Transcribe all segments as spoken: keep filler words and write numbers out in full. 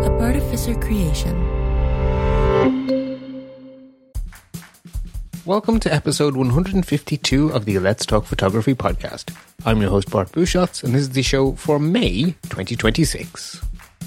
a Bartificer creation. Welcome to episode one hundred fifty-two of the Let's Talk Photography podcast. I'm your host Bart Buchatz, and this is the show for May twenty twenty-six.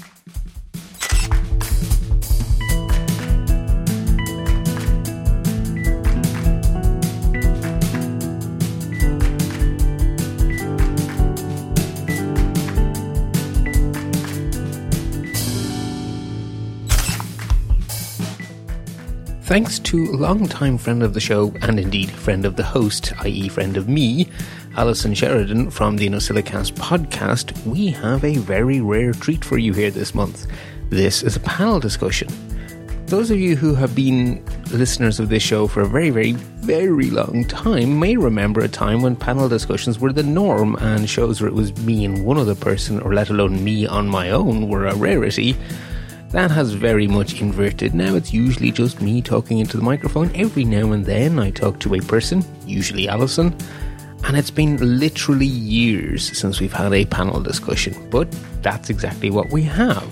Thanks to long-time friend of the show, and indeed friend of the host, that is friend of me, Alison Sheridan from the NosillaCast podcast, we have a very rare treat for you here this month. This is a panel discussion. Those of you who have been listeners of this show for a very, very, very long time may remember a time when panel discussions were the norm, and shows where it was me and one other person, or let alone me on my own, were a rarity. That has very much inverted. Now it's usually just me talking into the microphone. Every now and then I talk to a person, usually Alison, and it's been literally years since we've had a panel discussion, but that's exactly what we have.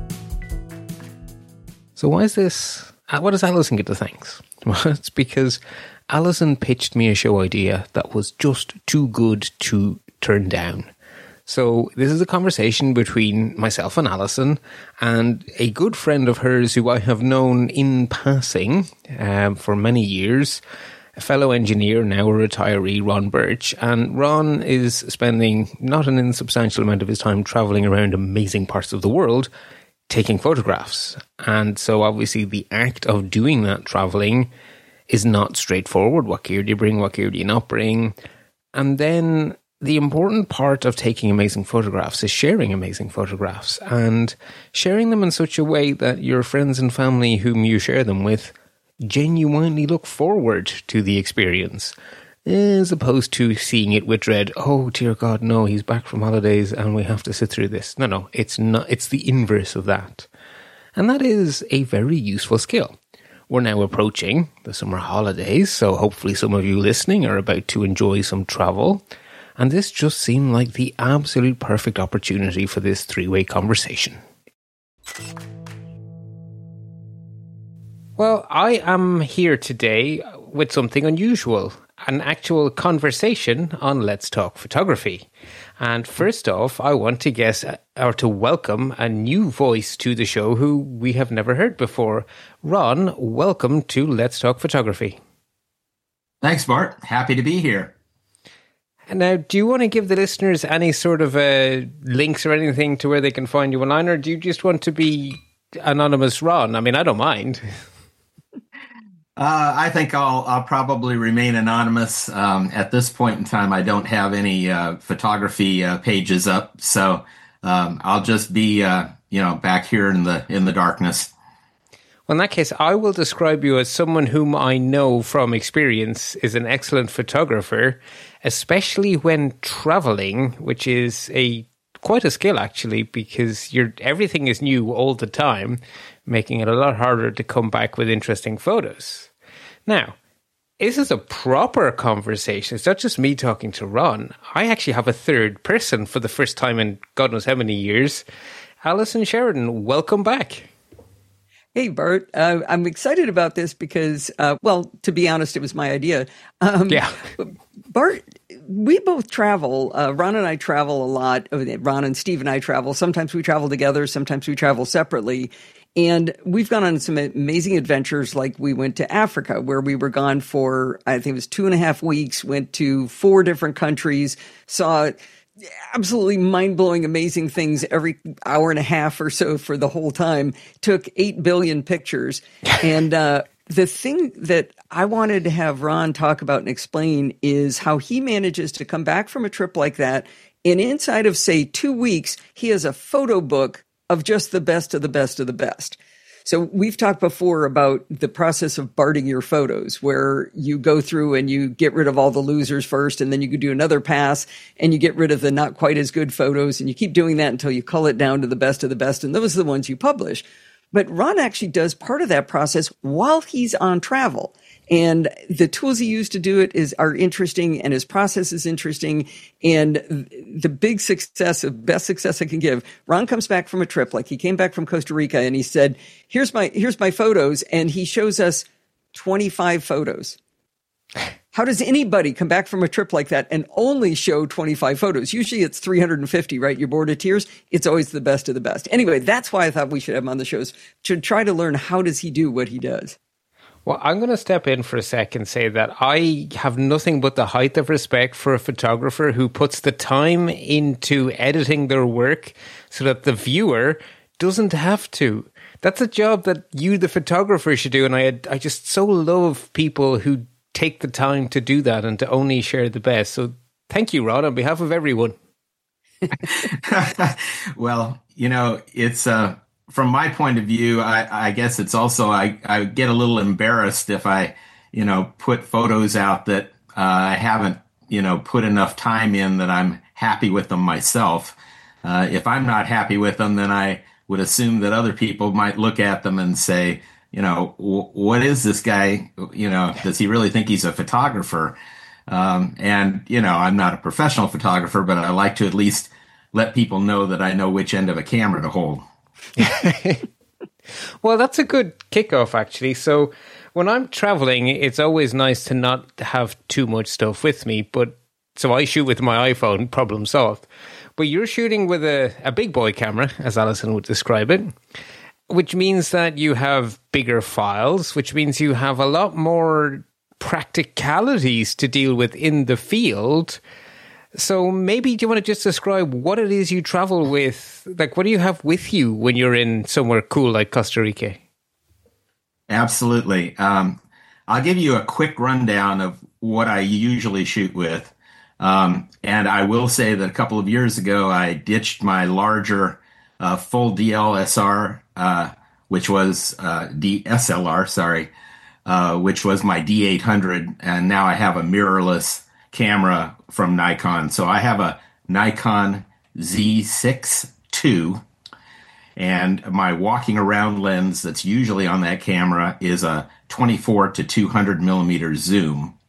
So why is this? What does Alison get to thanks? Well, it's because Alison pitched me a show idea that was just too good to turn down. So this is a conversation between myself and Alison and a good friend of hers who I have known in passing um, for many years, a fellow engineer, now a retiree, Ron Birch. And Ron is spending not an insubstantial amount of his time traveling around amazing parts of the world, taking photographs. And so obviously the act of doing that traveling is not straightforward. What gear do you bring? What gear do you not bring? And then the important part of taking amazing photographs is sharing amazing photographs, and sharing them in such a way that your friends and family whom you share them with genuinely look forward to the experience, as opposed to seeing it with dread. Oh dear God, no, he's back from holidays and we have to sit through this. No, no, it's not. It's the inverse of that. And that is a very useful skill. We're now approaching the summer holidays, so hopefully some of you listening are about to enjoy some travel. And this just seemed like the absolute perfect opportunity for this three-way conversation. Well, I am here today with something unusual, an actual conversation on Let's Talk Photography. And first off, I want to guess, or to welcome a new voice to the show who we have never heard before. Ron, welcome to Let's Talk Photography. Thanks, Bart. Happy to be here. Now, do you want to give the listeners any sort of uh, links or anything to where they can find you online, or do you just want to be anonymous Ron? I mean, I don't mind. Uh, I think I'll, I'll probably remain anonymous. Um, at this point in time, I don't have any uh, photography uh, pages up, so um, I'll just be, uh, you know, back here in the in the darkness. Well, in that case, I will describe you as someone whom I know from experience is an excellent photographer, especially when traveling, which is a quite a skill actually, because you're everything is new all the time, making it a lot harder to come back with interesting photos. Now, this is a proper conversation. It's not just me talking to Ron. I actually have a third person for the first time in God knows how many years. Alison Sheridan, welcome back. Hey, Bart, uh, I'm excited about this because, uh, well, to be honest, it was my idea. Um, yeah. Bart, we both travel. Uh, Ron and I travel a lot. Ron and Steve and I travel. Sometimes we travel together. Sometimes we travel separately. And we've gone on some amazing adventures, like we went to Africa, where we were gone for, I think it was two and a half weeks, went to four different countries, saw absolutely mind-blowing, amazing things every hour and a half or so for the whole time, took eight billion pictures. And uh, the thing that I wanted to have Ron talk about and explain is how he manages to come back from a trip like that, and inside of, say, two weeks, he has a photo book of just the best of the best of the best. So we've talked before about the process of Barting your photos, where you go through and you get rid of all the losers first, and then you could do another pass and you get rid of the not quite as good photos, and you keep doing that until you cull it down to the best of the best. And those are the ones you publish. But Ron actually does part of that process while he's on travel. And the tools he used to do it is are interesting, and his process is interesting. And the big success, the best success I can give, Ron comes back from a trip, like he came back from Costa Rica, and he said, here's my, here's my photos. And he shows us twenty-five photos. How does anybody come back from a trip like that and only show twenty-five photos? Usually it's three hundred fifty, right? You're bored of tears. It's always the best of the best. Anyway, that's why I thought we should have him on the shows, to try to learn how does he do what he does. Well, I'm going to step in for a second and say that I have nothing but the height of respect for a photographer who puts the time into editing their work so that the viewer doesn't have to. That's a job that you, the photographer, should do. And I, I just so love people who take the time to do that and to only share the best. So thank you, Ron, on behalf of everyone. Well, you know, it's... Uh... From my point of view, I, I guess it's also, I, I get a little embarrassed if I, you know, put photos out that uh, I haven't, you know, put enough time in that I'm happy with them myself. Uh, if I'm not happy with them, then I would assume that other people might look at them and say, you know, what is this guy? You know, does he really think he's a photographer? Um, and, you know, I'm not a professional photographer, but I like to at least let people know that I know which end of a camera to hold. Well, that's a good kickoff, actually. So when I'm traveling, it's always nice to not have too much stuff with me. But so I shoot with my iPhone, problem solved. But you're shooting with a, a big boy camera, as Alison would describe it, which means that you have bigger files, which means you have a lot more practicalities to deal with in the field. So maybe do you want to just describe what it is you travel with? Like, what do you have with you when you're in somewhere cool like Costa Rica? Absolutely. Um, I'll give you a quick rundown of what I usually shoot with. Um, and I will say that a couple of years ago, I ditched my larger uh, full D L S R, uh, which was uh, D S L R, sorry, uh, which was my D eight hundred. And now I have a mirrorless camera from Nikon. So I have a Nikon Z six two, and my walking around lens that's usually on that camera is a twenty-four to two hundred millimeter zoom.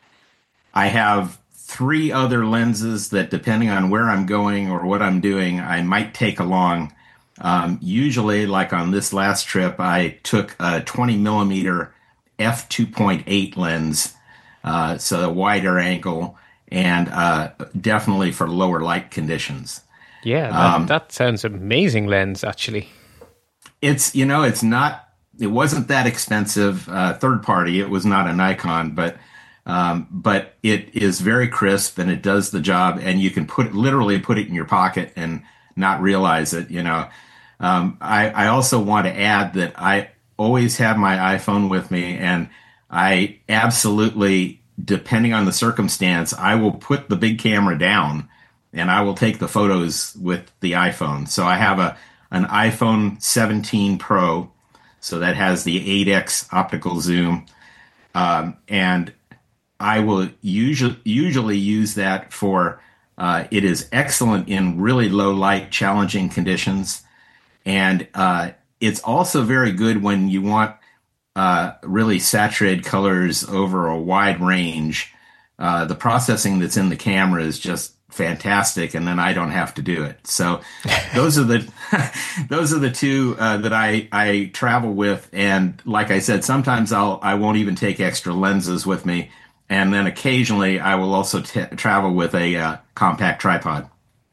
I have three other lenses that, depending on where I'm going or what I'm doing, I might take along. Um, usually, like on this last trip, I took a twenty millimeter f two point eight lens, uh, so a wider angle, and uh, definitely for lower light conditions. Yeah, that, um, that sounds amazing lens, actually. It's, you know, it's not, it wasn't that expensive, uh, third party. It was not a Nikon, but um, but it is very crisp and it does the job, and you can put it, literally put it in your pocket and not realize it, you know. Um, I, I also want to add that I always have my iPhone with me, and I absolutely, depending on the circumstance, I will put the big camera down and I will take the photos with the iPhone. So I have a an iPhone seventeen Pro, so that has the eight X optical zoom, um, and I will usually usually use that for. Uh, it is excellent in really low light, challenging conditions, and uh, it's also very good when you want uh, really saturated colors over a wide range. Uh, the processing that's in the camera is just fantastic, and then I don't have to do it. So those are the those are the two uh, that I I travel with, and like I said, sometimes I'll I won't even take extra lenses with me. And then occasionally I will also t- travel with a uh, compact tripod.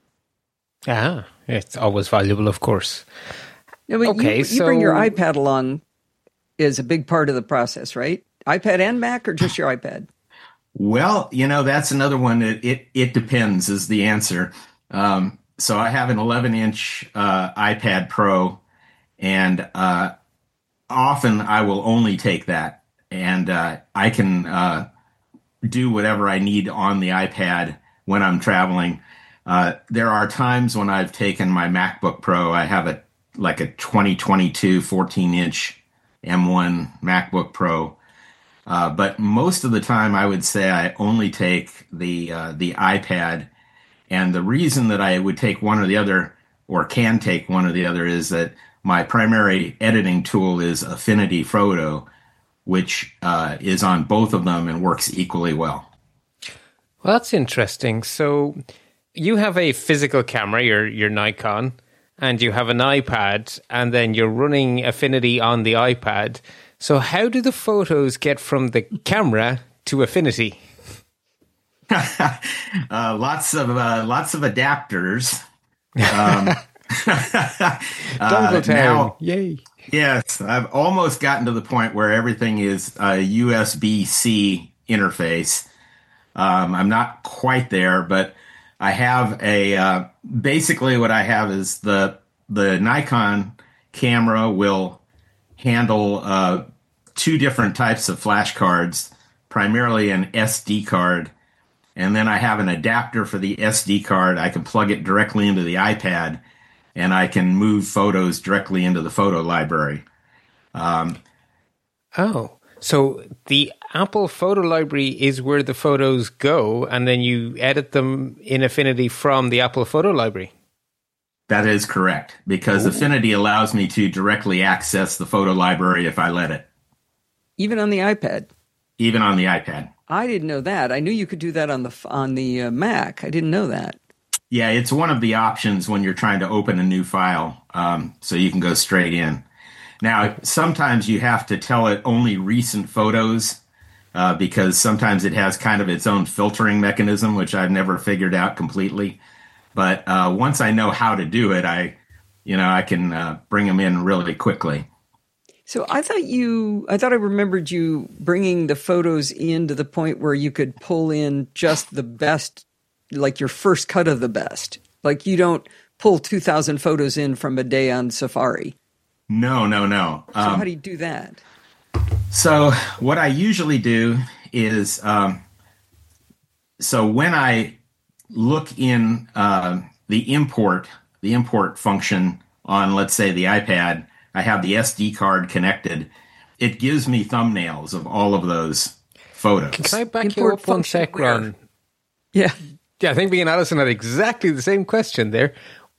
Ah, it's always valuable, of course. Yeah, okay, you, so... you bring your iPad along is a big part of the process, right? iPad and Mac, or just your iPad? Well, you know, that's another one. It it, it depends is the answer. Um, so I have an eleven inch uh, iPad Pro, and uh, often I will only take that, and uh, I can... Uh, do whatever I need on the iPad when I'm traveling. Uh, there are times when I've taken my MacBook Pro. I have a like a twenty twenty-two fourteen inch M one MacBook Pro. Uh, but most of the time I would say I only take the uh, the iPad. And the reason that I would take one or the other, or can take one or the other, is that my primary editing tool is Affinity Photo, which uh, is on both of them and works equally well. Well, that's interesting. So you have a physical camera, your your Nikon, and you have an iPad, and then you're running Affinity on the iPad. So how do the photos get from the camera to Affinity? uh, lots of uh, lots of adapters. Um, Dongle Town, yay! Yes, I've almost gotten to the point where everything is a U S B C interface. Um, I'm not quite there, but I have a uh, basically what I have is the the Nikon camera will handle uh, two different types of flash cards, primarily an S D card, and then I have an adapter for the S D card. I can plug it directly into the iPad, and I can move photos directly into the photo library. Um, oh. So the Apple Photo Library is where the photos go, and then you edit them in Affinity from the Apple Photo Library. That is correct, because Ooh. Affinity allows me to directly access the photo library if I let it. Even on the iPad? Even on the iPad. I didn't know that. I knew you could do that on the on the uh, Mac. I didn't know that. Yeah, it's one of the options when you're trying to open a new file, um, so you can go straight in. Now, sometimes you have to tell it only recent photos uh, because sometimes it has kind of its own filtering mechanism, which I've never figured out completely. But uh, once I know how to do it, I, you know, I can uh, bring them in really quickly. So I thought you, I thought I remembered you bringing the photos in to the point where you could pull in just the best, like your first cut of the best. Like you don't pull two thousand photos in from a day on Safari. No, no, no. So um, how do you do that? So what I usually do is, um, so when I look in uh, the import, the import function on, let's say, the iPad, I have the S D card connected. It gives me thumbnails of all of those photos. Can I back import you up one sec, Ron? Yeah. Yeah, I think me and Alison had exactly the same question there.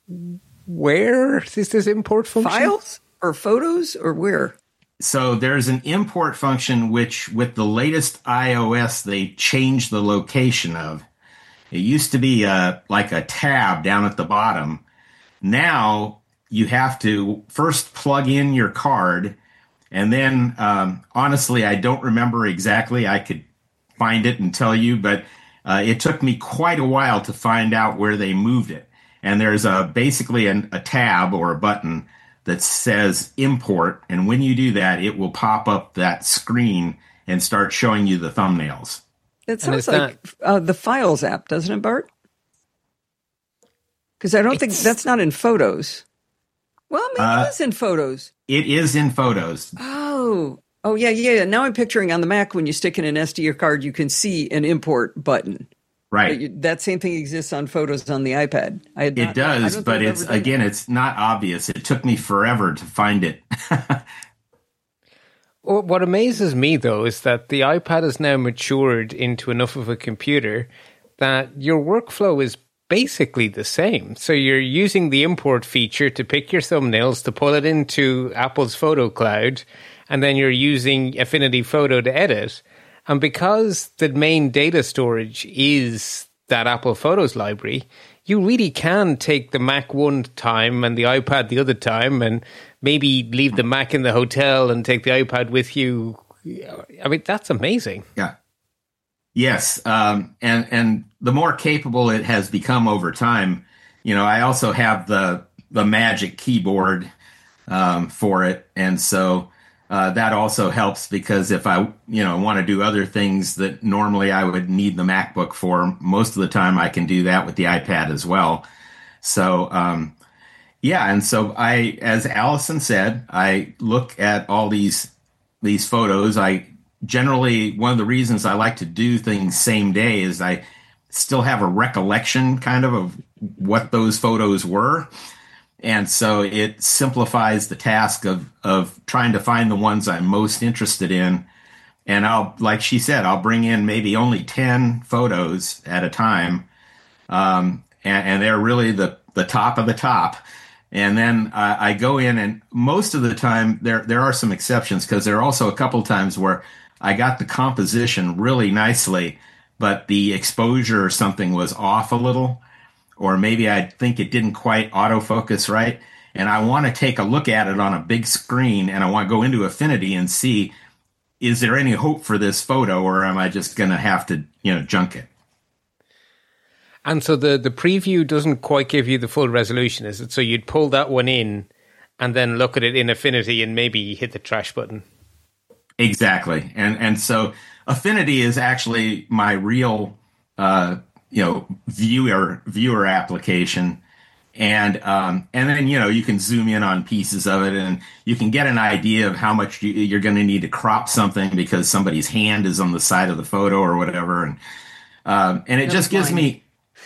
Where is this import function? Files? Or photos, or where? So there's an import function which, with the latest iOS, they changed the location of. It used to be a, like a tab down at the bottom. Now you have to first plug in your card, and then, um, honestly, I don't remember exactly. I could find it and tell you, but uh, it took me quite a while to find out where they moved it. And there's a, basically an, a tab or a button that says import, and when you do that, it will pop up that screen and start showing you the thumbnails. It sounds like that, uh, the Files app, doesn't it, Bart? Because I don't think that's not in Photos. Well, maybe uh, it is in Photos. It is in Photos. Oh, oh yeah, yeah. Now I'm picturing on the Mac when you stick in an S D card, you can see an import button. Right. You, that same thing exists on Photos on the iPad. I had not, it does, but it's again, it's not obvious. It took me forever to find it. Well, what amazes me, though, is that the iPad has now matured into enough of a computer that your workflow is basically the same. So you're using the import feature to pick your thumbnails, to pull it into Apple's Photo Cloud, and then you're using Affinity Photo to edit. And because the main data storage is that Apple Photos library, you really can take the Mac one time and the iPad the other time, and maybe leave the Mac in the hotel and take the iPad with you. I mean, that's amazing. Yeah. Yes. Um, and, and the more capable it has become over time, you know, I also have the, the Magic Keyboard um, for it. And so Uh, that also helps because if I, you know, want to do other things that normally I would need the MacBook for, most of the time I can do that with the iPad as well. So, um, yeah. And so I, as Alison said, I look at all these, these photos. I generally, one of the reasons I like to do things same day is I still have a recollection kind of of what those photos were. And so it simplifies the task of, of trying to find the ones I'm most interested in. And I'll, like she said, I'll bring in maybe only ten photos at a time. Um, and, and they're really the, the top of the top. And then uh, I go in, and most of the time there there are some exceptions, because there are also a couple times where I got the composition really nicely, but the exposure or something was off a little, or maybe I think it didn't quite autofocus right. And I want to take a look at it on a big screen, and I want to go into Affinity and see, is there any hope for this photo, or am I just going to have to, you know, junk it? And so the, the preview doesn't quite give you the full resolution, is it? So you'd pull that one in and then look at it in Affinity and maybe hit the trash button. Exactly. And and so Affinity is actually my real, uh, you know, viewer viewer application. And um, and then, you know, you can zoom in on pieces of it, and you can get an idea of how much you, you're going to need to crop something because somebody's hand is on the side of the photo or whatever. And um, and it That's just gives fine. me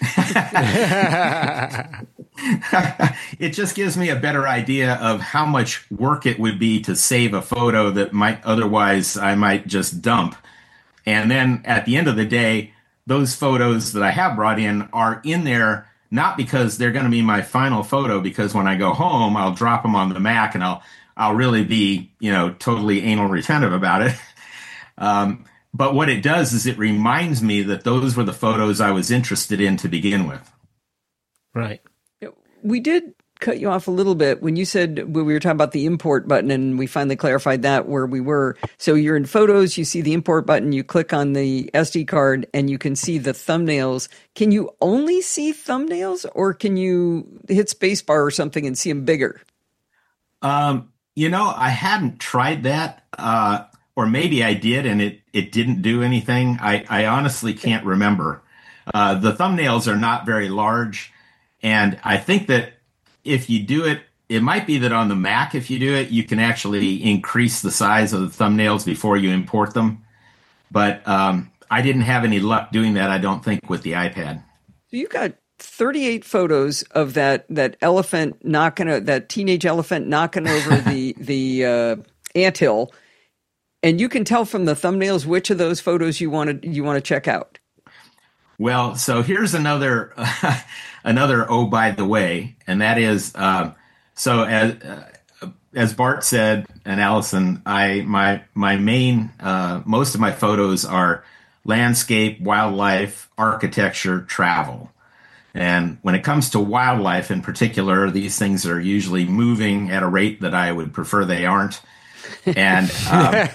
it just gives me a better idea of how much work it would be to save a photo that might otherwise I might just dump. And then at the end of the day, those photos that I have brought in are in there not because they're going to be my final photo, because when I go home, I'll drop them on the Mac and I'll I'll really be, you know, totally anal retentive about it. Um, But what it does is it reminds me that those were the photos I was interested in to begin with. Right. We did cut you off a little bit when you said, when we were talking about the import button, and we finally clarified that where we were. So you're in Photos, you see the import button, you click on the S D card, and you can see the thumbnails. Can you only see thumbnails, or can you hit spacebar or something and see them bigger? Um, you know, I hadn't tried that. Uh, Or maybe I did and it, it didn't do anything. I, I honestly can't remember. Uh, the thumbnails are not very large. And I think that if you do it, it might be that on the Mac, if you do it, you can actually increase the size of the thumbnails before you import them. But um, I didn't have any luck doing that, I don't think, with the iPad. So you've got thirty-eight photos of that that elephant knocking, that teenage elephant knocking over the, the uh, anthill. And you can tell from the thumbnails which of those photos you want to you want to check out. Well, so here's another uh, another oh by the way, and that is uh, so as uh, as Bart said, and Allison, I my my main uh, most of my photos are landscape, wildlife, architecture, travel. And when it comes to wildlife in particular, these things are usually moving at a rate that I would prefer they aren't. And um,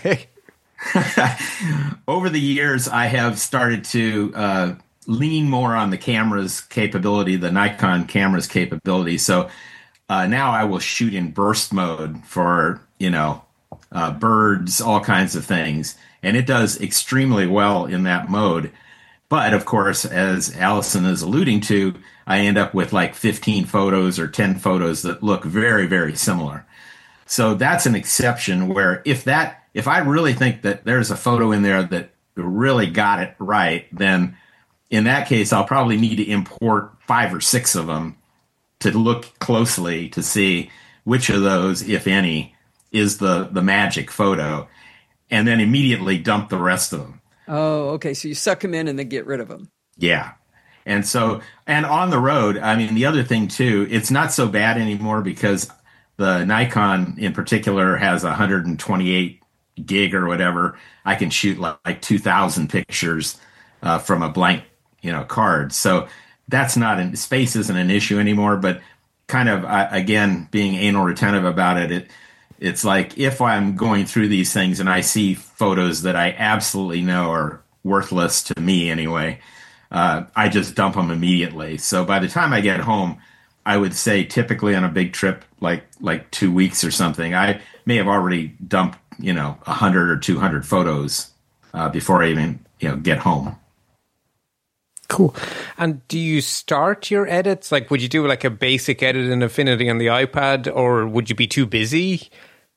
over the years, I have started to uh, lean more on the camera's capability, the Nikon camera's capability. So uh, now I will shoot in burst mode for, you know, uh, birds, all kinds of things. And it does extremely well in that mode. But of course, as Allison is alluding to, I end up with like fifteen photos or ten photos that look very, very similar. So that's an exception where if that, if I really think that there's a photo in there that really got it right, then in that case, I'll probably need to import five or six of them to look closely to see which of those, if any, is the, the magic photo, and then immediately dump the rest of them. Oh, okay. So you suck them in and then get rid of them. Yeah. And so, and on the road, I mean, the other thing too, it's not so bad anymore because the Nikon in particular has one hundred twenty-eight gig or whatever. I can shoot like, like two thousand pictures uh, from a blank, you know, card. So that's not an, space isn't an issue anymore, but kind of, uh, again, being anal retentive about it, it, it's like if I'm going through these things and I see photos that I absolutely know are worthless to me anyway, uh, I just dump them immediately. So by the time I get home, I would say typically on a big trip, like like two weeks or something, I may have already dumped, you know, one hundred or two hundred photos uh, before I even, you know, get home. Cool. And do you start your edits? Like, would you do like a basic edit in Affinity on the iPad, or would you be too busy?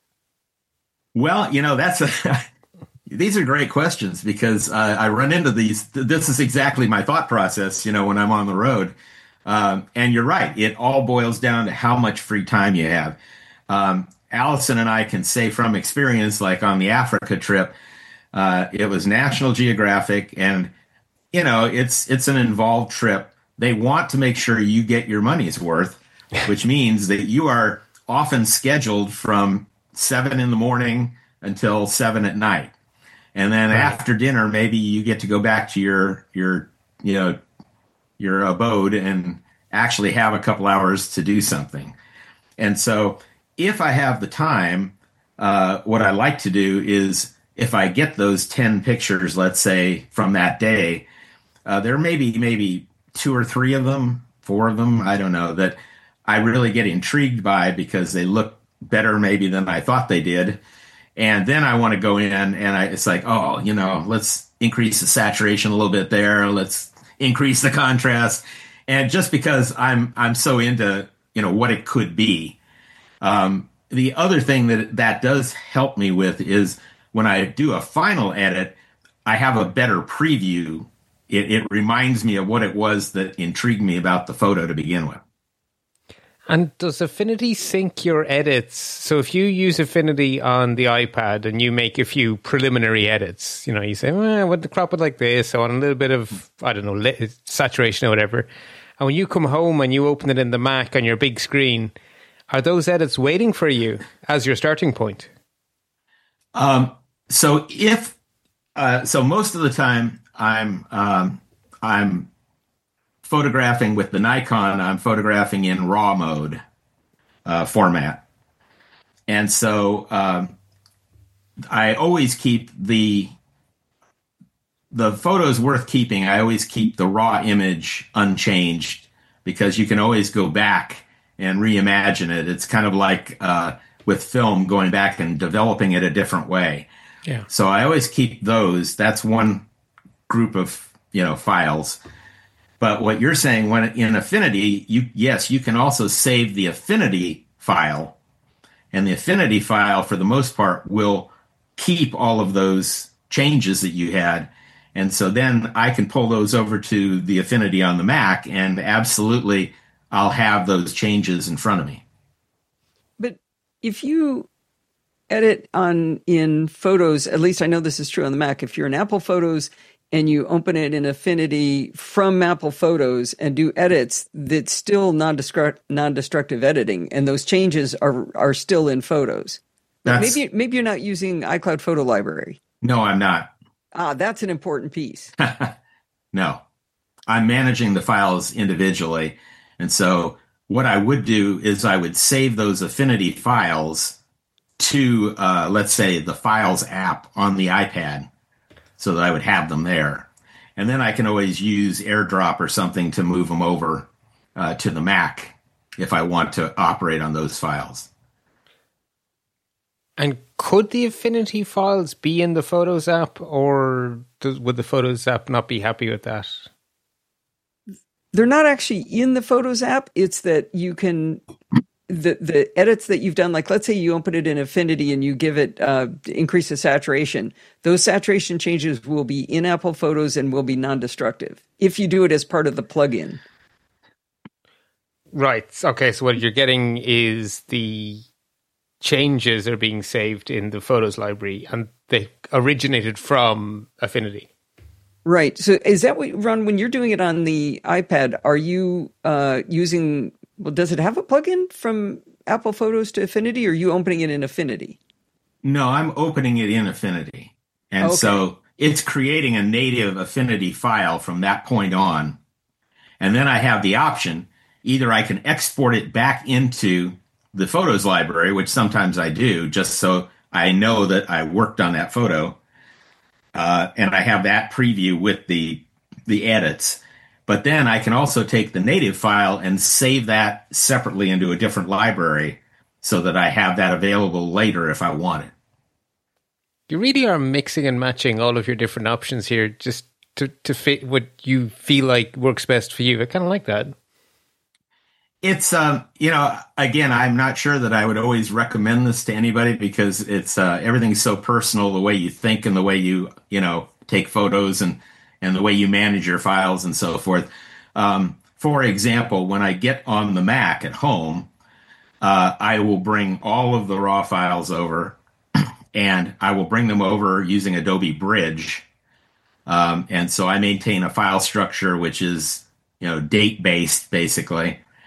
Well, you know, that's a... These are great questions because uh, I run into these. This is exactly my thought process, you know, when I'm on the road. Um, and you're right. It all boils down to how much free time you have. Um, Allison and I can say from experience, like on the Africa trip, uh, it was National Geographic, and, you know, it's it's an involved trip. They want to make sure you get your money's worth. which means that you are often scheduled from seven in the morning until seven at night. And then right. after dinner, maybe you get to go back to your, your, you know, your abode and actually have a couple hours to do something. And so if I have the time, uh, what I like to do is if I get those ten pictures, let's say from that day, uh, there may be maybe two or three of them, four of them, I don't know, that I really get intrigued by because they look better maybe than I thought they did. And then I want to go in and I, it's like, oh, you know, let's increase the saturation a little bit there. Let's increase the contrast. And just because I'm I'm so into, you know, what it could be. Um, the other thing that that does help me with is when I do a final edit, I have a better preview. It, it reminds me of what it was that intrigued me about the photo to begin with. And does Affinity sync your edits? So if you use Affinity on the iPad and you make a few preliminary edits, you know, you say, well, I want to crop it like this. I want a little bit of, I don't know, saturation or whatever. And when you come home and you open it in the Mac on your big screen, are those edits waiting for you as your starting point? Um, so if, uh, so most of the time I'm, um, I'm, photographing with the Nikon, I'm photographing in RAW mode uh, format. And so um, I always keep the the photos worth keeping. I always keep the raw image unchanged because you can always go back and reimagine it. It's kind of like uh, with film, going back and developing it a different way. Yeah. So I always keep those. That's one group of, you know, files. But what you're saying, when in Affinity, you yes, you can also save the Affinity file. And the Affinity file, for the most part, will keep all of those changes that you had. And so then I can pull those over to the Affinity on the Mac, and absolutely I'll have those changes in front of me. But if you edit on in Photos, at least I know this is true on the Mac, if you're in Apple Photos and you open it in Affinity from Apple Photos and do edits, that's still non-destruct, non-destructive editing, and those changes are are still in Photos. That's, maybe maybe you're not using iCloud Photo Library. No, I'm not. Ah, that's an important piece. No, I'm managing the files individually, and so what I would do is I would save those Affinity files to, uh, let's say, the Files app on the iPad, so that I would have them there. And then I can always use AirDrop or something to move them over uh, to the Mac if I want to operate on those files. And could the Affinity files be in the Photos app, or does, would the Photos app not be happy with that? They're not actually in the Photos app. It's that you can... The the edits that you've done, like let's say you open it in Affinity and you give it uh, increase the saturation, those saturation changes will be in Apple Photos and will be non-destructive if you do it as part of the plugin. Right. Okay. So what you're getting is the changes are being saved in the Photos library, and they originated from Affinity. Right. So is that what, Ron, when you're doing it on the iPad, are you uh, using... Well, does it have a plugin from Apple Photos to Affinity, or are you opening it in Affinity? No, I'm opening it in Affinity. And okay. So it's creating a native Affinity file from that point on. And then I have the option, either I can export it back into the Photos library, which sometimes I do, just so I know that I worked on that photo. Uh, and I have that preview with the the edits. But then I can also take the native file and save that separately into a different library so that I have that available later if I want it. You really are mixing and matching all of your different options here just to, to fit what you feel like works best for you. I kind of like that. It's, um, you know, again, I'm not sure that I would always recommend this to anybody because it's uh, everything's so personal, the way you think and the way you, you know, take photos and and the way you manage your files and so forth. Um, for example, when I get on the Mac at home, uh, I will bring all of the raw files over, and I will bring them over using Adobe Bridge. Um, and so I maintain a file structure which is, you know, date-based, basically.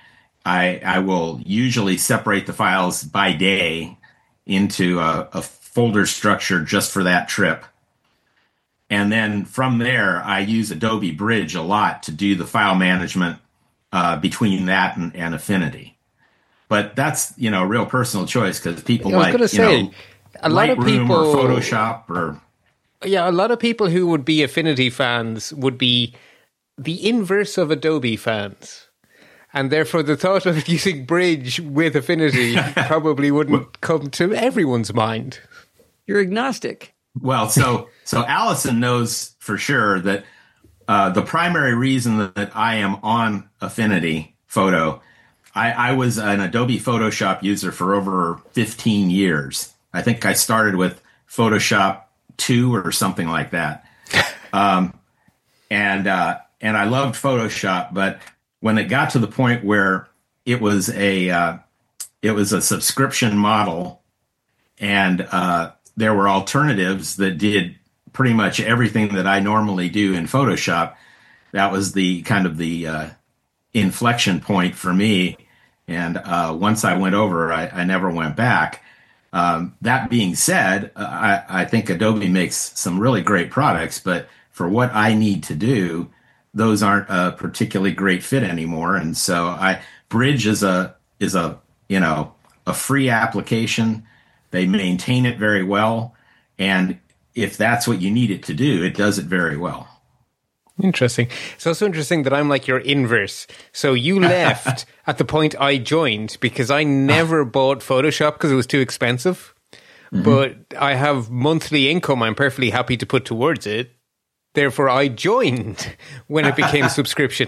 I, I will usually separate the files by day into a, a folder structure just for that trip. And then from there, I use Adobe Bridge a lot to do the file management uh, between that and, and Affinity. But that's, you know, a real personal choice because people I was like, gonna you say, know, a lot of Lightroom people, or Photoshop or... Yeah, a lot of people who would be Affinity fans would be the inverse of Adobe fans. And therefore, the thought of using Bridge with Affinity probably wouldn't come to everyone's mind. You're agnostic. Well, so so Allison knows for sure that uh, the primary reason that, that I am on Affinity Photo, I, I was an Adobe Photoshop user for over fifteen years. I think I started with Photoshop two or something like that. Um, and uh, and I loved Photoshop, but when it got to the point where it was a uh, it was a subscription model, and uh, there were alternatives that did pretty much everything that I normally do in Photoshop, that was the kind of the uh, inflection point for me. And uh, once I went over, I, I never went back. Um, that being said, uh, I, I think Adobe makes some really great products, but for what I need to do, those aren't a particularly great fit anymore. And so I Bridge is a is a you know a free application. They maintain it very well, and if that's what you need it to do, it does it very well. Interesting. It's also interesting that I'm like your inverse. So you left at the point I joined because I never bought Photoshop because it was too expensive. Mm-hmm. But I have monthly income I'm perfectly happy to put towards it. Therefore, I joined when it became subscription.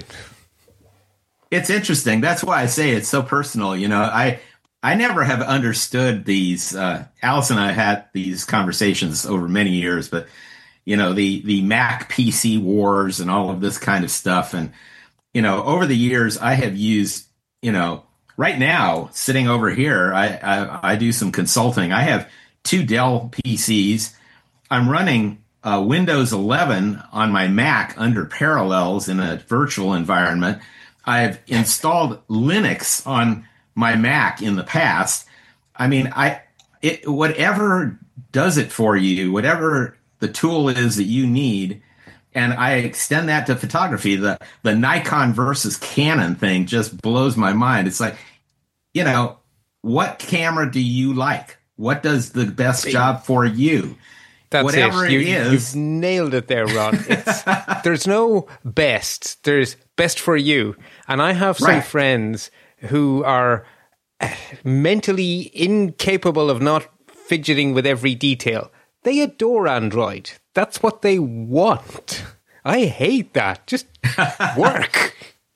It's interesting. That's why I say it's so personal. You know, I I never have understood these. Uh, Alice and I had these conversations over many years, but you know, the the Mac P C wars and all of this kind of stuff. And you know, over the years, I have used. You know, right now, sitting over here, I I, I do some consulting. I have two Dell P Cs. I'm running uh, Windows eleven on my Mac under Parallels in a virtual environment. I've installed Linux on my Mac in the past. I mean, I it, whatever does it for you, whatever the tool is that you need, and I extend that to photography. The the Nikon versus Canon thing just blows my mind. It's like, you know, what camera do you like? What does the best job for you? That's Whatever it. it you, is. You've nailed it there, Ron. It's, there's no best. There's best for you. And I have some Right. friends who are mentally incapable of not fidgeting with every detail. They adore Android. That's what they want. I hate that. Just work.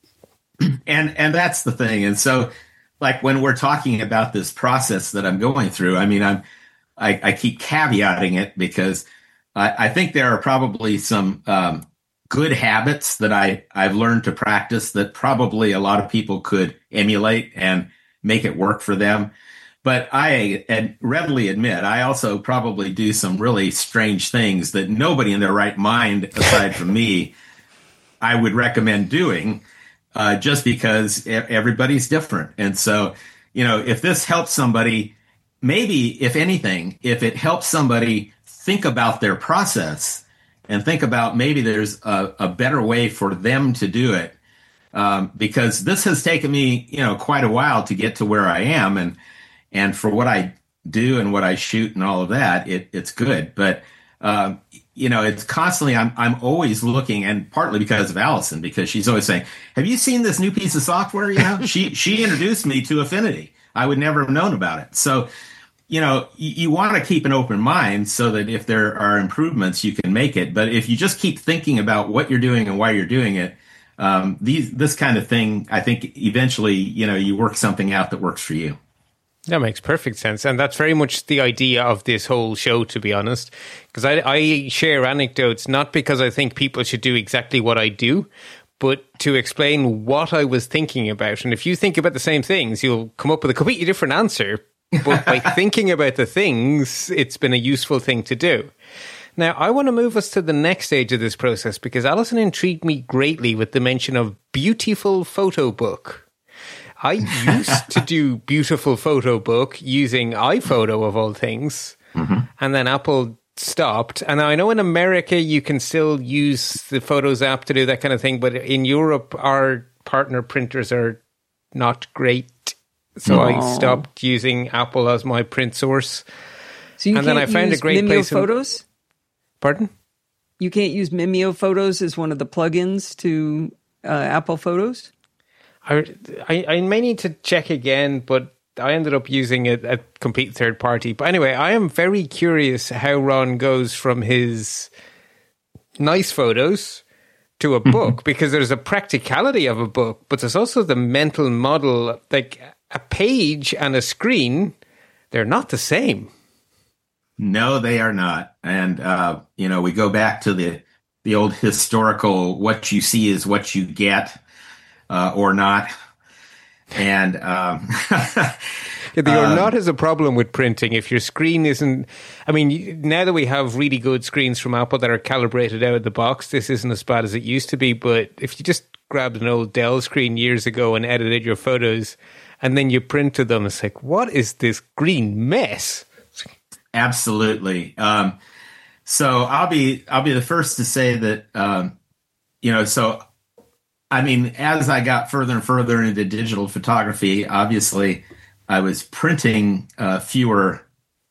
And and that's the thing. And so, like when we're talking about this process that I'm going through, I mean, I'm I, I keep caveating it because I, I think there are probably some um, good habits that I I've learned to practice that probably a lot of people could emulate and make it work for them. But I ad- readily admit I also probably do some really strange things that nobody in their right mind, aside from me, I would recommend doing. Uh, just because everybody's different. And so, you know, if this helps somebody, maybe if anything, if it helps somebody think about their process and think about maybe there's a, a better way for them to do it. Um, because this has taken me, you know, quite a while to get to where I am. And, and for what I do and what I shoot and all of that, it, it's good. But, um, you know, it's constantly, I'm I'm always looking, and partly because of Allison, because she's always saying, have you seen this new piece of software? You know, she, she introduced me to Affinity. I would never have known about it. So, you know, you, you want to keep an open mind so that if there are improvements, you can make it. But if you just keep thinking about what you're doing and why you're doing it, um, these, this kind of thing, I think eventually, you know, you work something out that works for you. That makes perfect sense. And that's very much the idea of this whole show, to be honest. Because I, I share anecdotes, not because I think people should do exactly what I do, but to explain what I was thinking about. And if you think about the same things, you'll come up with a completely different answer. But by thinking about the things, it's been a useful thing to do. Now, I want to move us to the next stage of this process because Alison intrigued me greatly with the mention of beautiful photo book. I used to do Beautiful Photo Book using iPhoto of all things, mm-hmm. and then Apple stopped. And I know in America you can still use the Photos app to do that kind of thing, but in Europe our partner printers are not great, so Aww. I stopped using Apple as my print source. So you and can't then I found use a great Mimeo place. In, Photos? Pardon? You can't use Mimeo Photos as one of the plugins to uh, Apple Photos? I, I, I may need to check again, but I ended up using a, a complete third party. But anyway, I am very curious how Ron goes from his nice photos to a book, because there's a practicality of a book, but there's also the mental model. Like a page and a screen, they're not the same. No, they are not. And, uh, you know, we go back to the, the old historical, what you see is what you get. Uh, or not, and um, yeah, the or um, not is a problem with printing. If your screen isn't, I mean, now that we have really good screens from Apple that are calibrated out of the box, this isn't as bad as it used to be. But if you just grabbed an old Dell screen years ago and edited your photos, and then you printed them, it's like, what is this green mess? Absolutely. Um, so I'll be I'll be the first to say that um, you know so. I mean, as I got further and further into digital photography, obviously, I was printing uh, fewer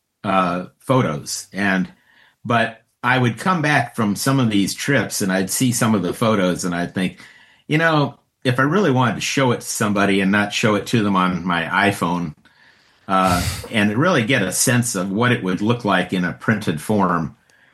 uh, photos, and but I would come back from some of these trips, and I'd see some of the photos, and I'd think, you know, if I really wanted to show it to somebody and not show it to them on my iPhone, uh, and really get a sense of what it would look like in a printed form,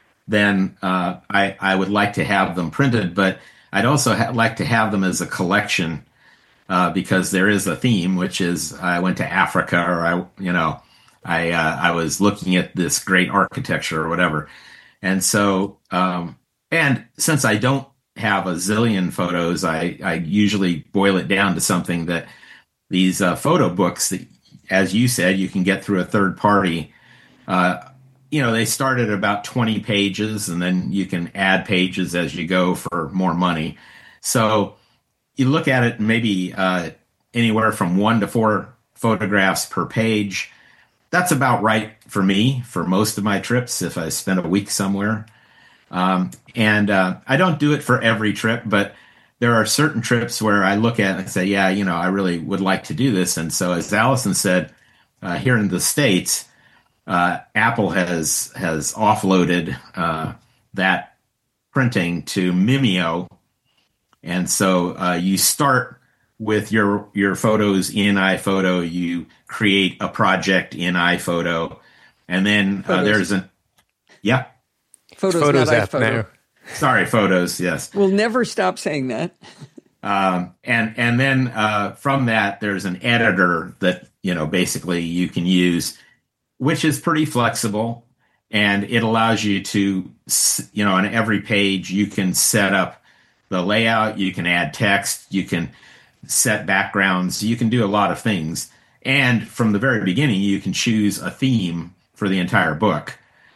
then uh, I I would like to have them printed, but I'd also ha- like to have them as a collection uh, because there is a theme, which is I went to Africa, or I, you know, I uh, I was looking at this great architecture or whatever, and so um, and since I don't have a zillion photos, I I usually boil it down to something that these uh, photo books that, as you said, you can get through a third party. Uh, You know, they start at about twenty pages, and then you can add pages as you go for more money. So you look at it maybe uh, anywhere from one to four photographs per page. That's about right for me for most of my trips if I spend a week somewhere. Um, and uh, I don't do it for every trip, but there are certain trips where I look at it and say, yeah, you know, I really would like to do this. And so as Allison said, uh, here in the States, Uh, Apple has has offloaded uh, that printing to Mimeo, and so uh, you start with your your photos in iPhoto. You create a project in iPhoto, and then uh, there's an yeah photos, photos not app iPhoto. now. Sorry, photos. Yes, we'll never stop saying that. um, and and then uh, from that, there's an editor that you know basically you can use, which is pretty flexible, and it allows you to, you know, on every page you can set up the layout, you can add text, you can set backgrounds, you can do a lot of things. And from the very beginning, you can choose a theme for the entire book.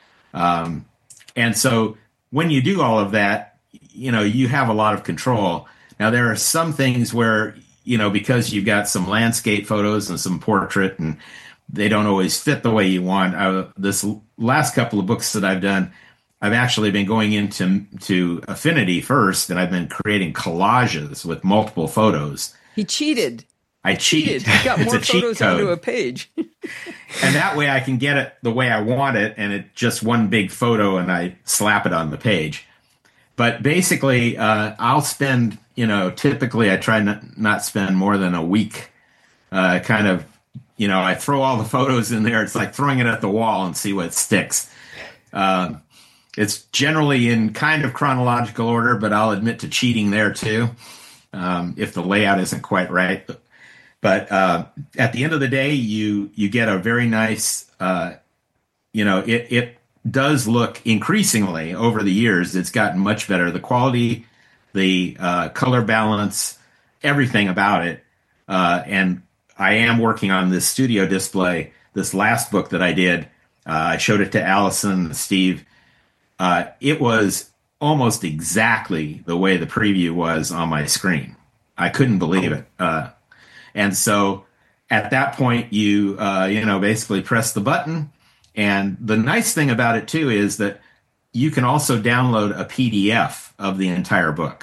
Um, and so when you do all of that, you know, you have a lot of control. Now, there are some things where, you know, because you've got some landscape photos and some portrait, and they don't always fit the way you want. I, this last couple of books that I've done, I've actually been going into to Affinity first, and I've been creating collages with multiple photos. He cheated. I cheated. He got more it's a photos cheat code. onto a page. And that way I can get it the way I want it, and it's just one big photo, and I slap it on the page. But basically, uh, I'll spend, you know, typically I try not, not spend more than a week uh, kind of, you know, I throw all the photos in there. It's like throwing it at the wall and see what sticks. Uh, it's generally in kind of chronological order, but I'll admit to cheating there too, um, if the layout isn't quite right. But uh, at the end of the day, you you get a very nice, uh, you know, it, it does look increasingly over the years. It's gotten much better. The quality, the uh, color balance, everything about it. Uh, and I am working on this studio display. This last book that I did, uh, I showed it to Allison and Steve. Uh, it was almost exactly the way the preview was on my screen. I couldn't believe it. Uh, And so at that point, you, uh, you know, basically press the button. And the nice thing about it too is that you can also download a P D F of the entire book.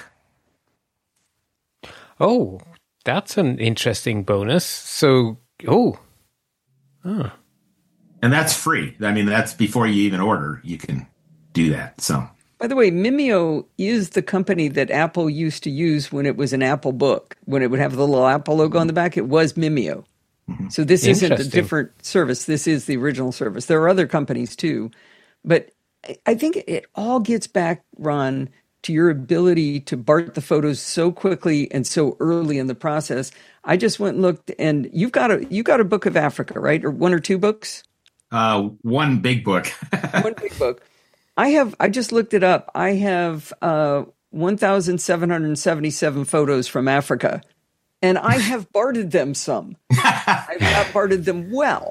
Oh, that's an interesting bonus. So, oh, huh. And that's free. I mean, that's before you even order. You can do that. So, by the way, Mimeo is the company that Apple used to use when it was an Apple book. When it would have the little Apple logo on the back, it was Mimeo. Mm-hmm. So this isn't a different service. This is the original service. There are other companies too. But I think it all gets back, Ron, to your ability to BART the photos so quickly and so early in the process. I just went and looked, and you've got a you got a book of Africa, right? Or one or two books? Uh, one big book. One big book. I have. I just looked it up. I have uh, one thousand seven hundred seventy-seven photos from Africa, and I have BARTed them some. I've not BARTed them well.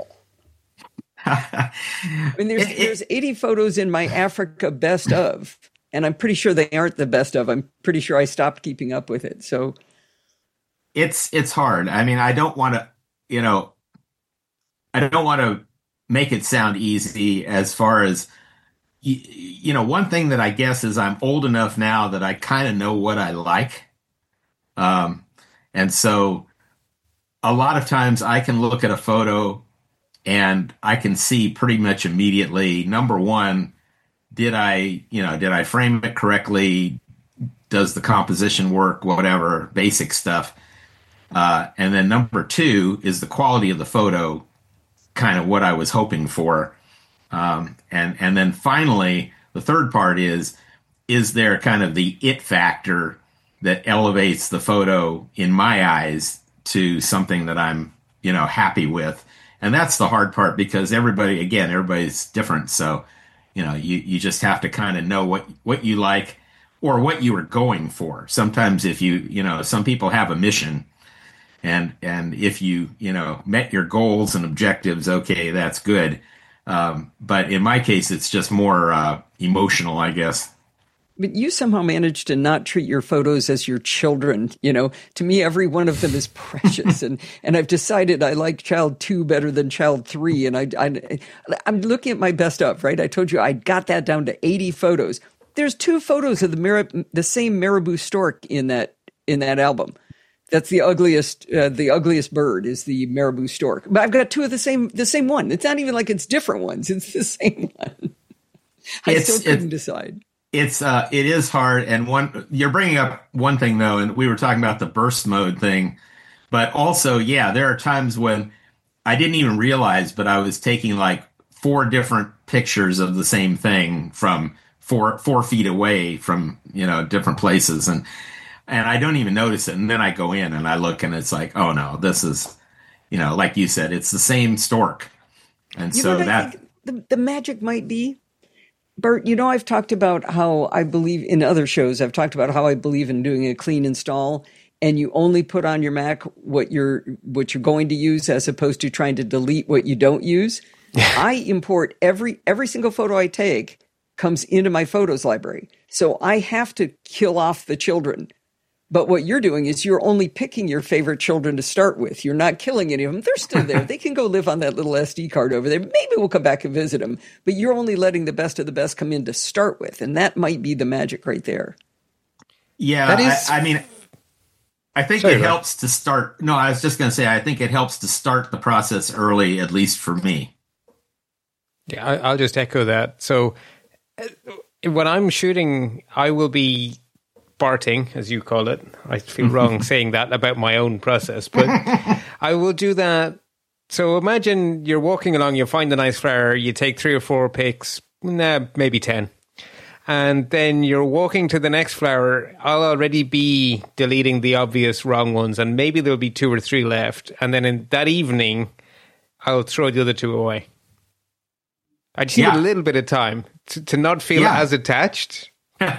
I mean, there's there's eighty photos in my Africa best of, and I'm pretty sure they aren't the best of. I'm pretty sure I stopped keeping up with it. So it's it's hard. I mean, I don't want to, you know, I don't want to make it sound easy as far as, you, you know, one thing that I guess is I'm old enough now that I kind of know what I like. Um, and so a lot of times I can look at a photo and I can see pretty much immediately, number one, did I, you know, did I frame it correctly? Does the composition work? Whatever, basic stuff. Uh, and then number two, is the quality of the photo kind of what I was hoping for? Um, and, and then finally, the third part is, is there kind of the it factor that elevates the photo in my eyes to something that I'm, you know, happy with? And that's the hard part, because everybody, again, everybody's different. So, you know, you, you just have to kind of know what, what you like or what you are going for. Sometimes if you, you know, some people have a mission, and, and if you, you know, met your goals and objectives, okay, that's good. Um, but in my case, it's just more uh, emotional, I guess. But you somehow managed to not treat your photos as your children. You know, to me, every one of them is precious. and, and I've decided I like child two better than child three. And I, I, I'm looking at my best of, right? I told you I got that down to eighty photos. There's two photos of the Mar- the same marabou stork in that, in that album. That's the ugliest, uh, the ugliest bird is the marabou stork. But I've got two of the same, the same one. It's not even like it's different ones. It's the same one. I it's, still couldn't decide. It's uh, it is hard, and one you're bringing up one thing though, and we were talking about the burst mode thing, but also, yeah, there are times when I didn't even realize, but I was taking like four different pictures of the same thing from four four feet away from, you know, different places, and and I don't even notice it, and then I go in and I look, and it's like, oh no, this is, you know, like you said, it's the same stork, and you so know that the the magic might be. Bert, you know, I've talked about how I believe in other shows, I've talked about how I believe in doing a clean install, and you only put on your Mac what you're what you're going to use as opposed to trying to delete what you don't use. I import every every single photo I take comes into my photos library. So I have to kill off the children. But what you're doing is you're only picking your favorite children to start with. You're not killing any of them. They're still there. They can go live on that little S D card over there. Maybe we'll come back and visit them. But you're only letting the best of the best come in to start with. And that might be the magic right there. Yeah, that is... I, I mean, I think Sorry, it Rob. helps to start. No, I was just going to say, I think it helps to start the process early, at least for me. Yeah, I, I'll just echo that. So uh, when I'm shooting, I will be BARTing, as you call it. I feel wrong saying that about my own process, but I will do that. So imagine you're walking along, you find a nice flower, you take three or four pics, nah, maybe ten. And then you're walking to the next flower. I'll already be deleting the obvious wrong ones, and maybe there'll be two or three left. And then in that evening, I'll throw the other two away. I just yeah. need a little bit of time to, to not feel yeah. as attached.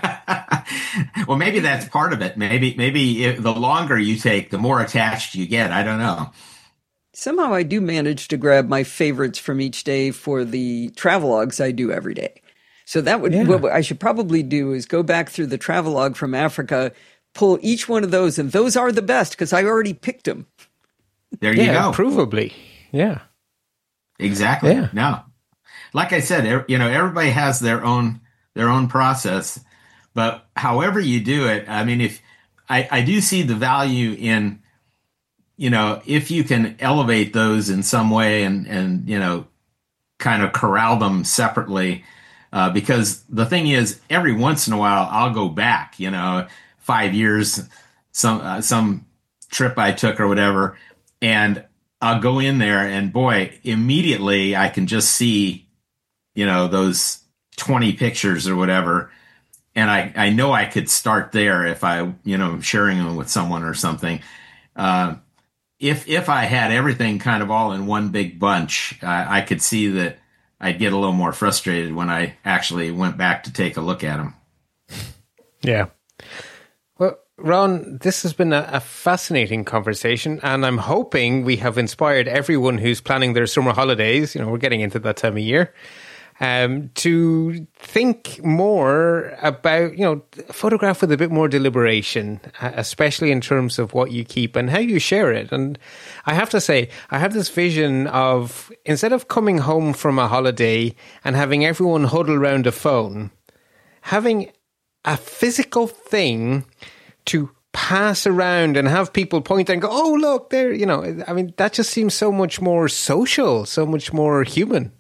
Well, maybe that's part of it. Maybe, maybe if, the longer you take, the more attached you get. I don't know. Somehow I do manage to grab my favorites from each day for the travelogues I do every day. So that would, yeah. what I should probably do is go back through the travelogue from Africa, pull each one of those, and those are the best because I already picked them. there you yeah, go. Provably. Yeah. Exactly. Yeah. No. Like I said, you know, everybody has their own their own process, but however you do it, I mean, if I, I do see the value in, you know, if you can elevate those in some way and and you know, kind of corral them separately, uh, because the thing is, every once in a while, I'll go back, you know, five years, some uh, some trip I took or whatever, and I'll go in there, and boy, immediately I can just see, you know, those twenty pictures or whatever. And I, I know I could start there if I, you know, sharing them with someone or something. Uh, if, if I had everything kind of all in one big bunch, uh, I could see that I'd get a little more frustrated when I actually went back to take a look at them. Yeah. Well, Ron, this has been a, a fascinating conversation, and I'm hoping we have inspired everyone who's planning their summer holidays. You know, we're getting into that time of year. Um, to think more about, you know, photograph with a bit more deliberation, especially in terms of what you keep and how you share it. And I have to say, I have this vision of, instead of coming home from a holiday and having everyone huddle around a phone, having a physical thing to pass around and have people point and go, oh, look, there, you know, I mean, that just seems so much more social, so much more human.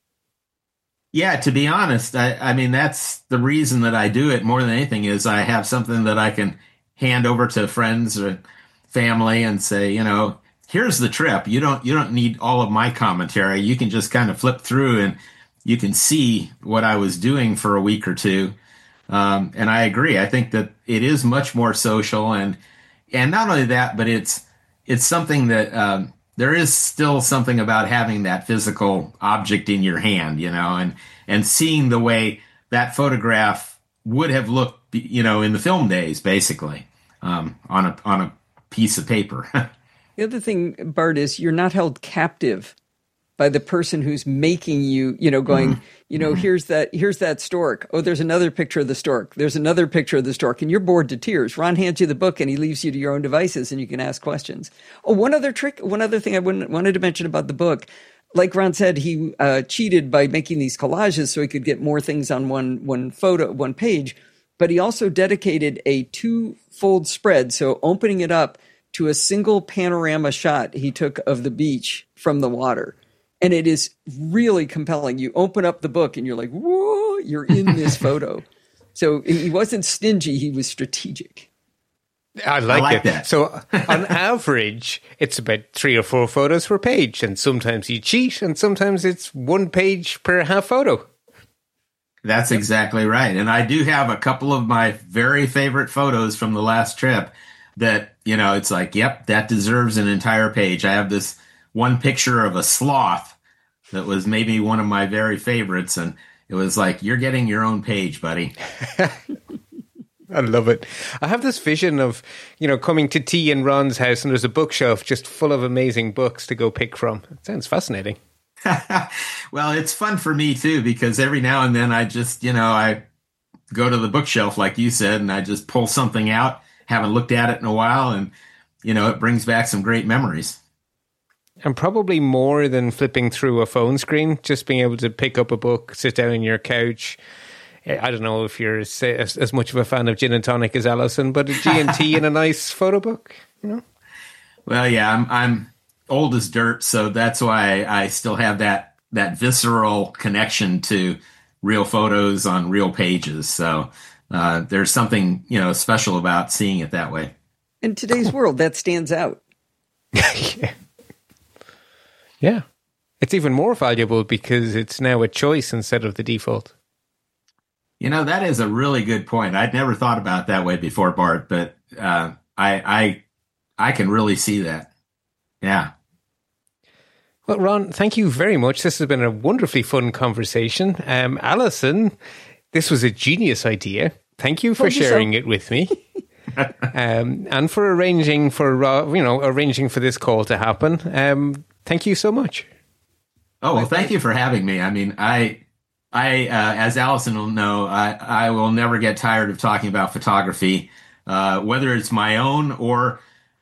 Yeah, to be honest, I, I mean, that's the reason that I do it more than anything is I have something that I can hand over to friends or family and say, you know, here's the trip. You don't you don't need all of my commentary. You can just kind of flip through and you can see what I was doing for a week or two. Um, and I agree. I think that it is much more social, and and not only that, but it's it's something that um, there is still something about having that physical object in your hand, you know, and, and seeing the way that photograph would have looked, you know, in the film days, basically, um, on a, on a piece of paper. The other thing, Bart, is you're not held captive by the person who's making you, you know, going, mm. you know, mm. here's that, here's that stork. Oh, there's another picture of the stork. There's another picture of the stork, and you're bored to tears. Ron hands you the book and he leaves you to your own devices and you can ask questions. Oh, one other trick, one other thing I wanted to mention about the book. Like Ron said, he uh, cheated by making these collages so he could get more things on one, one photo, one page. But he also dedicated a two-fold spread. So opening it up to a single panorama shot he took of the beach from the water. And it is really compelling. You open up the book and you're like, whoa, you're in this photo. So he wasn't stingy. He was strategic. I like, I like it. That. So on average, it's about three or four photos per page. And sometimes you cheat and sometimes it's one page per half photo. That's exactly right. And I do have a couple of my very favorite photos from the last trip that, you know, it's like, yep, that deserves an entire page. I have this one picture of a sloth that was maybe one of my very favorites. And it was like, you're getting your own page, buddy. I love it. I have this vision of, you know, coming to tea in Ron's house and there's a bookshelf just full of amazing books to go pick from. It sounds fascinating. Well, it's fun for me too, because every now and then I just, you know, I go to the bookshelf, like you said, and I just pull something out, haven't looked at it in a while. And, you know, it brings back some great memories. And probably more than flipping through a phone screen, just being able to pick up a book, sit down on your couch. I don't know if you're as, as much of a fan of gin and tonic as Alison, but a G and T and a nice photo book, you know? Well, yeah, I'm I'm old as dirt, so that's why I still have that that visceral connection to real photos on real pages. So uh, there's something, you know, special about seeing it that way. In today's world, that stands out. Yeah. Yeah. It's even more valuable because it's now a choice instead of the default. You know, that is a really good point. I'd never thought about it that way before, Bart, but uh, I, I, I can really see that. Yeah. Well, Ron, thank you very much. This has been a wonderfully fun conversation. Um, Alison, this was a genius idea. Thank you for Told sharing you so. it with me. um, and for arranging for, uh, you know, arranging for this call to happen. Um, thank you so much. Oh, well, thank you for having me. I mean, I, I, uh, as Alison will know, I, I will never get tired of talking about photography, uh, whether it's my own or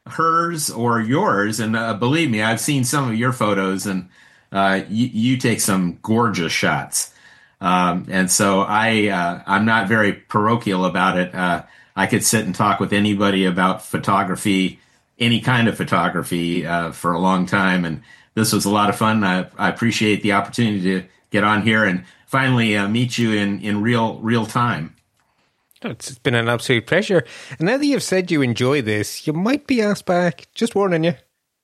hers or yours. And uh, believe me, I've seen some of your photos, and uh, you, you take some gorgeous shots. Um, and so I, uh, I'm not very parochial about it. Uh, I could sit and talk with anybody about photography, any kind of photography, uh, for a long time. And this was a lot of fun. I, I appreciate the opportunity to get on here and finally uh, meet you in, in real, real time. It's been an absolute pleasure. And now that you've said you enjoy this, you might be asked back. Just warning you.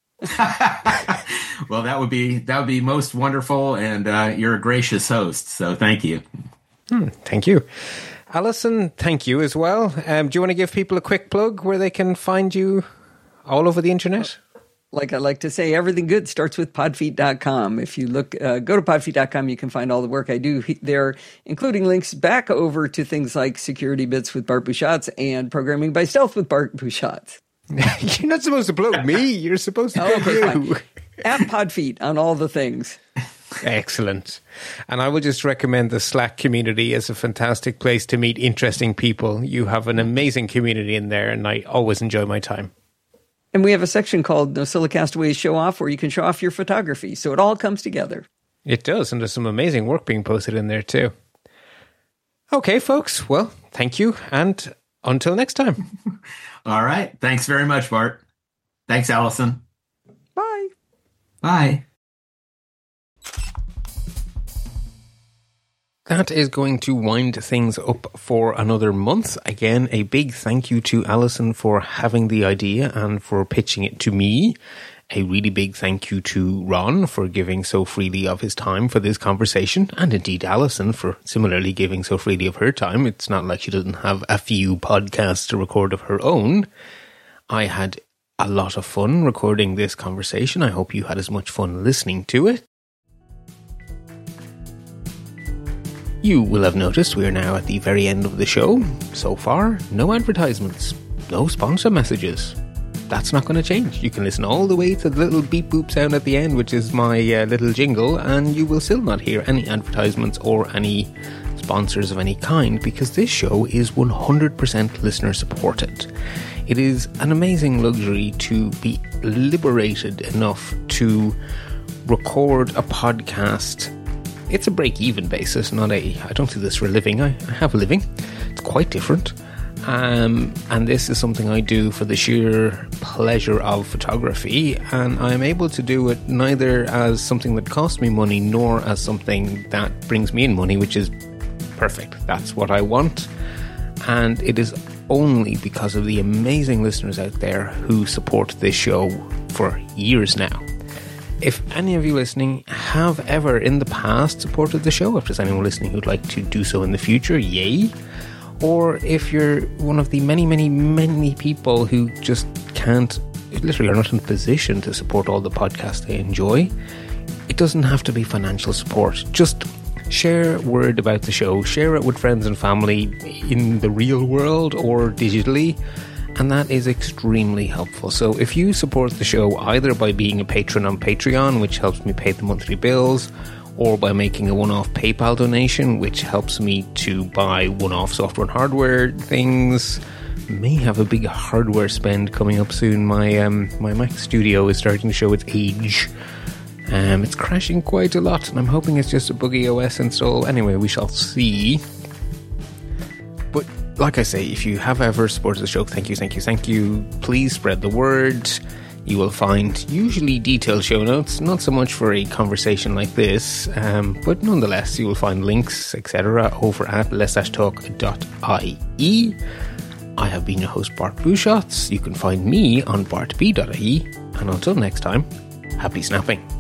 Well, that would be that would be most wonderful, and uh, you're a gracious host, so thank you. Hmm, thank you. Alison, thank you as well. Um, do you want to give people a quick plug where they can find you all over the internet? Like I like to say, everything good starts with podfeet dot com. If you look, uh, go to podfeet dot com, you can find all the work I do there, including links back over to things like Security Bits with Bart Busschots and Programming by Stealth with Bart Busschots. You're not supposed to plug me. You're supposed to plug okay, you. At Podfeet on all the things. Excellent. And I would just recommend the Slack community as a fantastic place to meet interesting people. You have an amazing community in there, and I always enjoy my time. And we have a section called NosillaCastaways Castaways Show Off, where you can show off your photography. So it all comes together. It does, and there's some amazing work being posted in there too. Okay, folks. Well, thank you, and until next time. All right. Thanks very much, Bart. Thanks, Alison. Bye. Bye. That is going to wind things up for another month. Again, a big thank you to Alison for having the idea and for pitching it to me. A really big thank you to Ron for giving so freely of his time for this conversation, and indeed Alison for similarly giving so freely of her time. It's not like she doesn't have a few podcasts to record of her own. I had a lot of fun recording this conversation. I hope you had as much fun listening to it. You will have noticed we are now at the very end of the show. So far, no advertisements, no sponsor messages. That's not going to change. You can listen all the way to the little beep boop sound at the end, which is my uh, little jingle, and you will still not hear any advertisements or any sponsors of any kind, because this show is one hundred percent listener supported. It is an amazing luxury to be liberated enough to record a podcast. It's a break-even basis, not a, I don't do this for a living, I, I have a living. It's quite different. Um, and this is something I do for the sheer pleasure of photography, and I'm able to do it neither as something that costs me money nor as something that brings me in money, which is perfect. That's what I want. And it is only because of the amazing listeners out there who support this show for years now. If any of you listening have ever in the past supported the show, if there's anyone listening who'd like to do so in the future, yay. Or if you're one of the many, many, many people who just can't, literally are not in a position to support all the podcasts they enjoy, it doesn't have to be financial support. Just share word about the show, share it with friends and family in the real world or digitally, and that is extremely helpful. So if you support the show either by being a patron on Patreon, which helps me pay the monthly bills, or by making a one-off PayPal donation, which helps me to buy one-off software and hardware things. May have a big hardware spend coming up soon. My um, my Mac Studio is starting to show its age. Um, it's crashing quite a lot, and I'm hoping it's just a buggy O S install. Anyway, we shall see. But like I say, if you have ever supported the show, thank you, thank you, thank you. Please spread the word. You will find usually detailed show notes, not so much for a conversation like this, um, but nonetheless you will find links, et cetera over at less talk dot I E. I have been your host, Bart Busschots. You can find me on bart b dot I E, and until next time, happy snapping.